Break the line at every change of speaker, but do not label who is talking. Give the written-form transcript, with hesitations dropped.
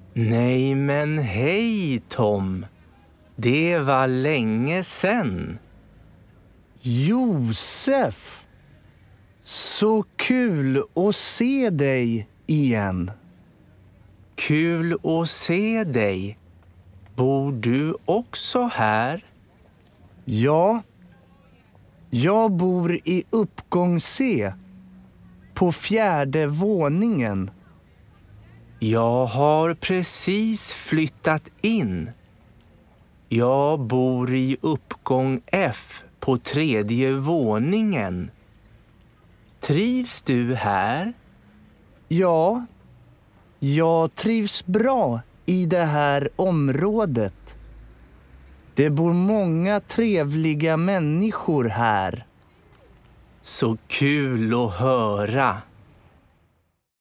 Nej men hej Tom. Det var länge sen.
Josef! Så kul att se dig igen.
Kul att se dig. Bor du också här?
Ja, jag bor i uppgång C på 4:e våningen.
Jag har precis flyttat in. Jag bor i uppgång F på 3:e våningen. Trivs du här?
Ja, jag trivs bra i det här området. Det bor många trevliga människor här.
Så kul att höra.